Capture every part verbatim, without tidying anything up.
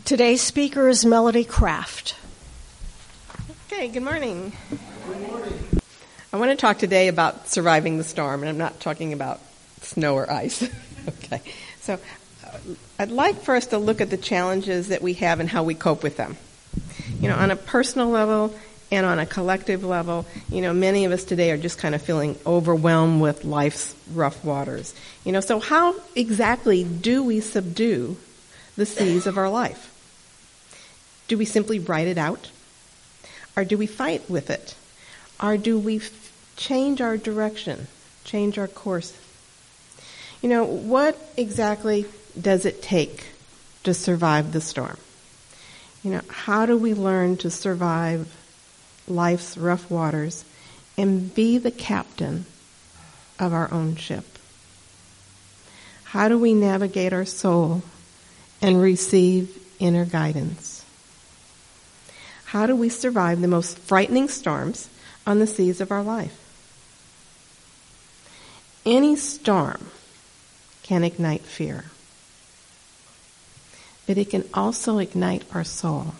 Today's speaker is Melody Kraft. Okay, good morning. Good morning. I want to talk today about surviving the storm, and I'm not talking about snow or ice. Okay, so uh, I'd like for us to look at the challenges that we have and how we cope with them. You know, on a personal level and on a collective level, you know, many of us today are just kind of feeling overwhelmed with life's rough waters. You know, so how exactly do we subdue the seas of our life? Do we simply write it out? Or do we fight with it? Or do we f- change our direction, change our course? You know, what exactly does it take to survive the storm? You know, how do we learn to survive life's rough waters and be the captain of our own ship? How do we navigate our soul and receive inner guidance? How do we survive the most frightening storms on the seas of our life? Any storm can ignite fear, but it can also ignite our soul.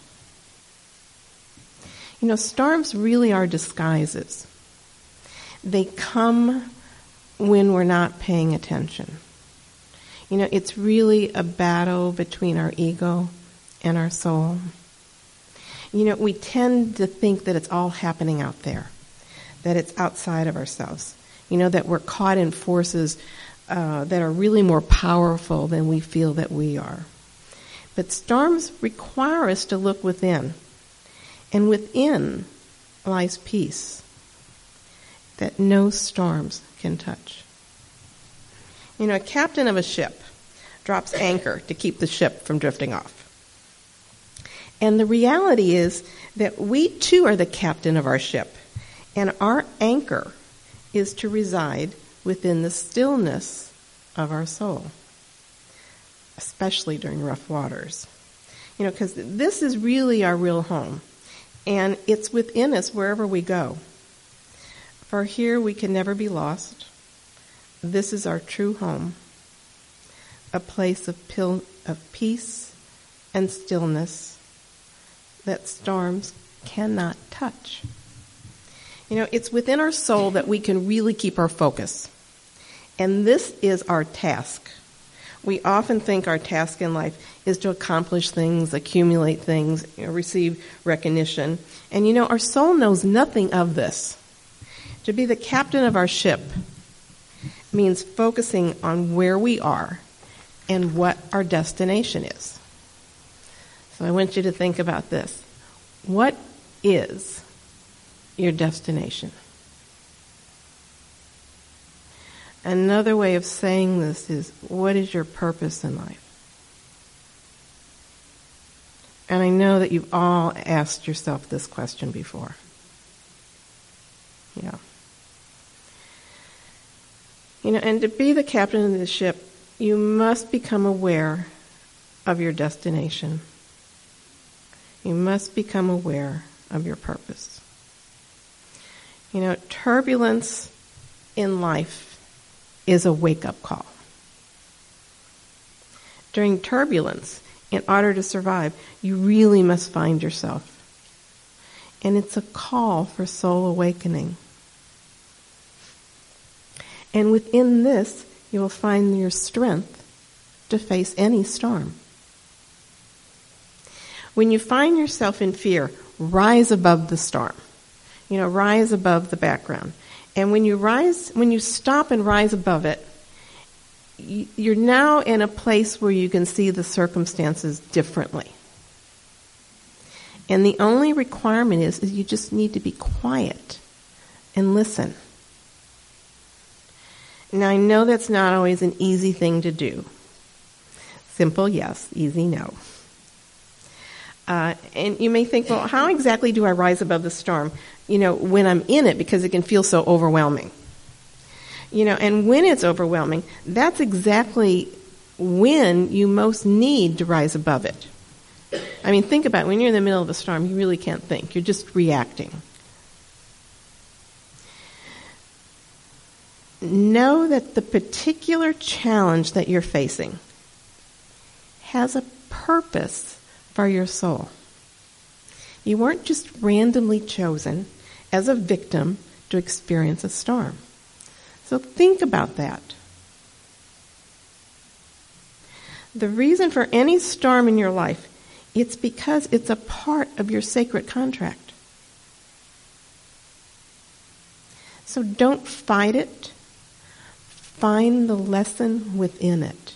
You know, storms really are disguises. They come when we're not paying attention. You know, it's really a battle between our ego and our soul. You know, we tend to think that it's all happening out there, that it's outside of ourselves. You know, that we're caught in forces uh, that are really more powerful than we feel that we are. But storms require us to look within. And within lies peace that no storms can touch. You know, a captain of a ship drops anchor to keep the ship from drifting off. And the reality is that we too are the captain of our ship, and our anchor is to reside within the stillness of our soul, especially during rough waters. You know, because this is really our real home, and it's within us wherever we go. For here we can never be lost. This is our true home, a place of, pil- of peace and stillness that storms cannot touch. You know, it's within our soul that we can really keep our focus. And this is our task. We often think our task in life is to accomplish things, accumulate things, you know, receive recognition. And you know, our soul knows nothing of this. To be the captain of our ship means focusing on where we are and what our destination is. So I want you to think about this. What is your destination? Another way of saying this is, what is your purpose in life? And I know that you've all asked yourself this question before. Yeah. You know, and to be the captain of the ship, you must become aware of your destination. You must become aware of your purpose. You know, turbulence in life is a wake-up call. During turbulence, in order to survive, you really must find yourself. And it's a call for soul awakening. And within this, you will find your strength to face any storm. When you find yourself in fear, rise above the storm. You know, rise above the background. And when you rise, when you stop and rise above it, you're now in a place where you can see the circumstances differently. And the only requirement is, is you just need to be quiet and listen. Now, I know that's not always an easy thing to do. Simple, yes. Easy, no. Uh, and you may think, well, how exactly do I rise above the storm, you know, when I'm in it, because it can feel so overwhelming. You know, and when it's overwhelming, that's exactly when you most need to rise above it. I mean, think about it. When you're in the middle of a storm, you really can't think. You're just reacting. Know that the particular challenge that you're facing has a purpose for your soul. You weren't just randomly chosen as a victim to experience a storm. So think about that. The reason for any storm in your life, it's because it's a part of your sacred contract. So don't fight it. Find the lesson within it.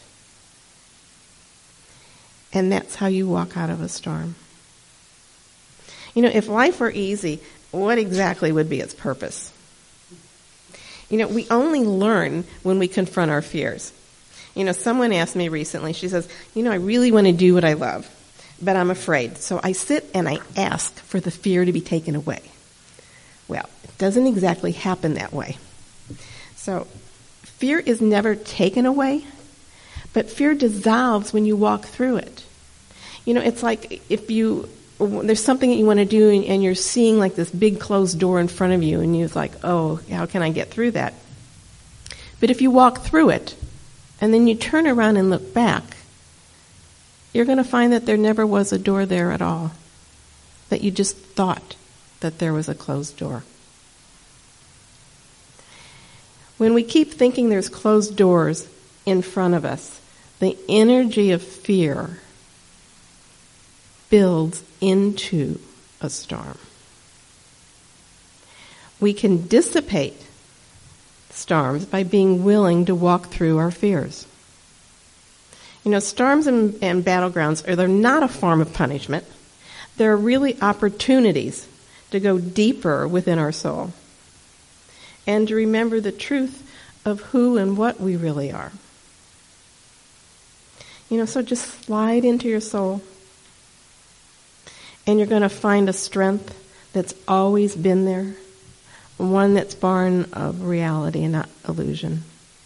And that's how you walk out of a storm. You know, if life were easy, what exactly would be its purpose? You know, we only learn when we confront our fears. You know, someone asked me recently, she says, you know, I really want to do what I love, but I'm afraid. So I sit and I ask for the fear to be taken away. Well, it doesn't exactly happen that way. So fear is never taken away, but fear dissolves when you walk through it. You know, it's like if you, there's something that you want to do and, and you're seeing like this big closed door in front of you and you're like, oh, how can I get through that? But if you walk through it and then you turn around and look back, you're going to find that there never was a door there at all, that you just thought that there was a closed door. When we keep thinking there's closed doors in front of us, the energy of fear builds into a storm. We can dissipate storms by being willing to walk through our fears. You know, storms and, and battlegrounds are they're not a form of punishment. They're really opportunities to go deeper within our soul and to remember the truth of who and what we really are. You know, so just slide into your soul and you're going to find a strength that's always been there, one that's born of reality and not illusion.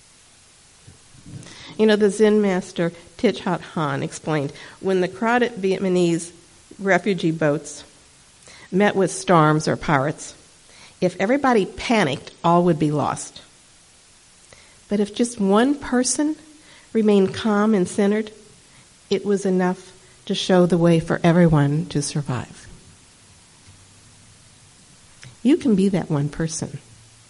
You know, the Zen master Thich Nhat Hanh explained, when the crowded Vietnamese refugee boats met with storms or pirates, if everybody panicked, all would be lost. But if just one person remained calm and centered, it was enough to show the way for everyone to survive. You can be that one person.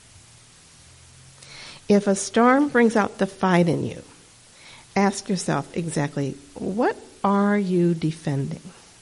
If a storm brings out the fight in you, ask yourself exactly, what are you defending?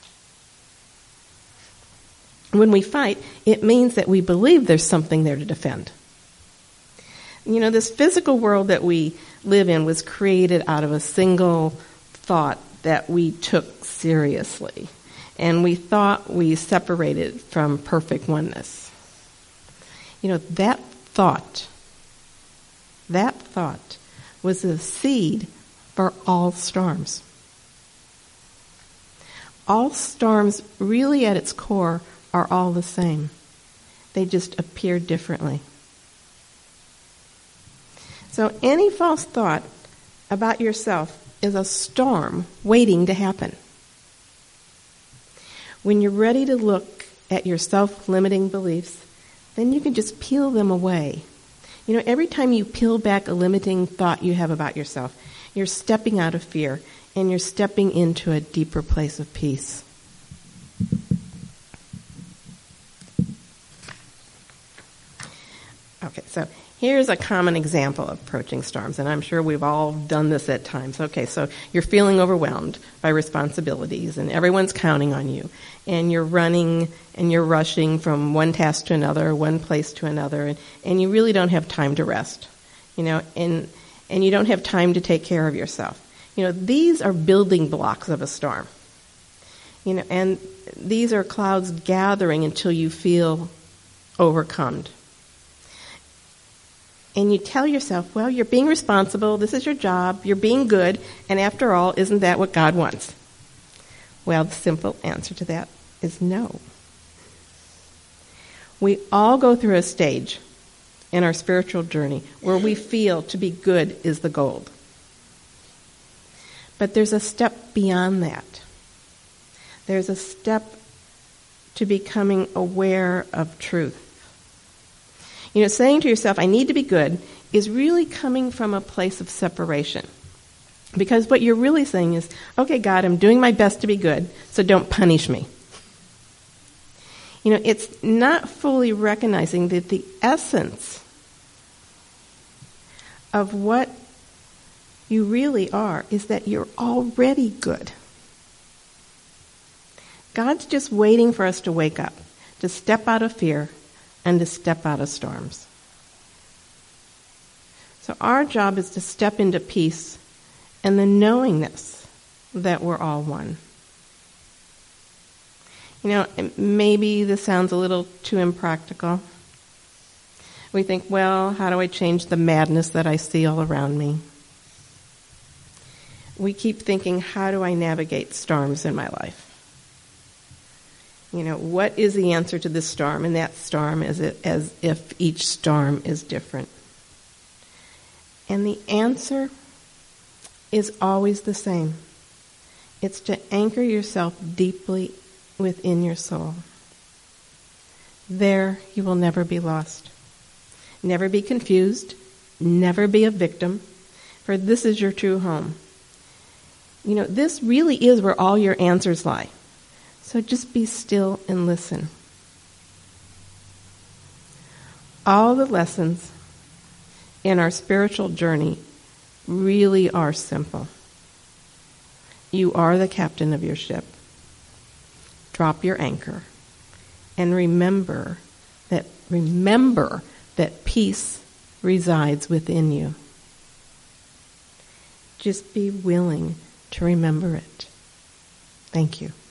When we fight, it means that we believe there's something there to defend. You know, this physical world that we live in was created out of a single thought that we took seriously. And we thought we separated from perfect oneness. You know, that thought, that thought was a seed for all storms. All storms, really at its core, are all the same. They just appear differently. So any false thought about yourself is a storm waiting to happen. When you're ready to look at your self-limiting beliefs, then you can just peel them away. You know, every time you peel back a limiting thought you have about yourself, you're stepping out of fear and you're stepping into a deeper place of peace. Okay, so here's a common example of approaching storms, and I'm sure we've all done this at times. Okay, so you're feeling overwhelmed by responsibilities, and everyone's counting on you, and you're running and you're rushing from one task to another, one place to another, and, and you really don't have time to rest, you know, and and you don't have time to take care of yourself. You know, these are building blocks of a storm, you know, and these are clouds gathering until you feel overcome. And you tell yourself, well, you're being responsible, this is your job, you're being good, and after all, isn't that what God wants? Well, the simple answer to that is no. We all go through a stage in our spiritual journey where we feel to be good is the goal. But there's a step beyond that. There's a step to becoming aware of truth. You know, saying to yourself, I need to be good, is really coming from a place of separation. Because what you're really saying is, okay, God, I'm doing my best to be good, so don't punish me. You know, it's not fully recognizing that the essence of what you really are is that you're already good. God's just waiting for us to wake up, to step out of fear, and to step out of storms. So our job is to step into peace and the knowingness that we're all one. You know, maybe this sounds a little too impractical. We think, well, how do I change the madness that I see all around me? We keep thinking, how do I navigate storms in my life? You know, what is the answer to this storm? And that storm is as if each storm is different. And the answer is always the same. It's to anchor yourself deeply within your soul. There you will never be lost. Never be confused. Never be a victim. For this is your true home. You know, this really is where all your answers lie. So just be still and listen. All the lessons in our spiritual journey really are simple. You are the captain of your ship. Drop your anchor and remember that remember that peace resides within you. Just be willing to remember it. Thank you.